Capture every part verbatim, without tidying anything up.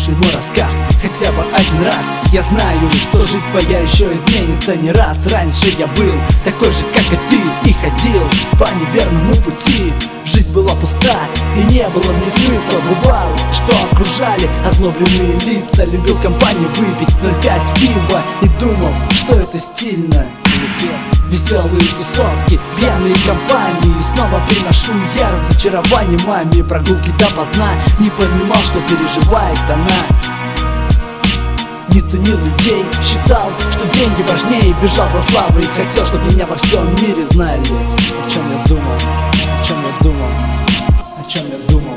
Послушай мой рассказ хотя бы один раз. Я знаю, что жизнь твоя еще изменится не раз. Раньше я был такой же, как и ты, и ходил по неверному пути. Жизнь была пуста, и не было мне смысла. Бывало, что окружали озлобленные лица. Любил в компании выпить ноль пять пива и думал, что это стильно. Веселые тусовки, пьяные компании. И снова приношу я разочарование маме. Прогулки допоздна, не понимал, что переживает она. Не ценил людей, считал, что деньги важнее. Бежал за славой и хотел, чтобы меня во всем мире знали. О чем я думал, о чем я думал, о чем я думал.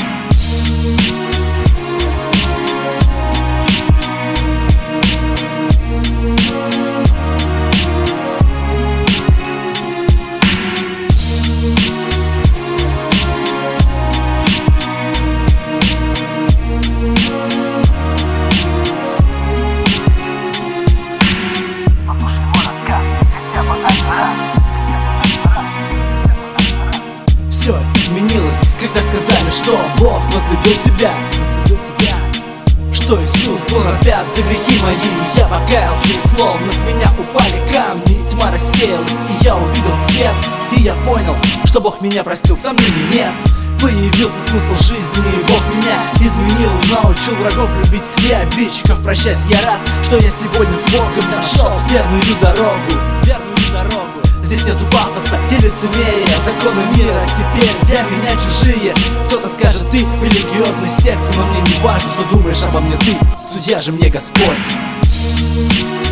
Все изменилось, когда сказали, что Бог возлюбил тебя, возлюбил тебя. Что Иисус был распят за грехи мои. Я покаялся, и словно с меня упали камни, и тьма рассеялась, и я увидел свет. И я понял, что Бог меня простил, сомнений нет. Появился смысл жизни, и Бог меня изменил. Научил врагов любить и обидчиков прощать. Я рад, что я сегодня с Богом нашел верную дорогу, верную дорогу. Здесь нету пафоса и лицемерия, законы мира теперь для меня чужие. Кто-то скажет, ты в религиозной секте, но мне не важно, что думаешь обо мне ты, судья же мне Господь.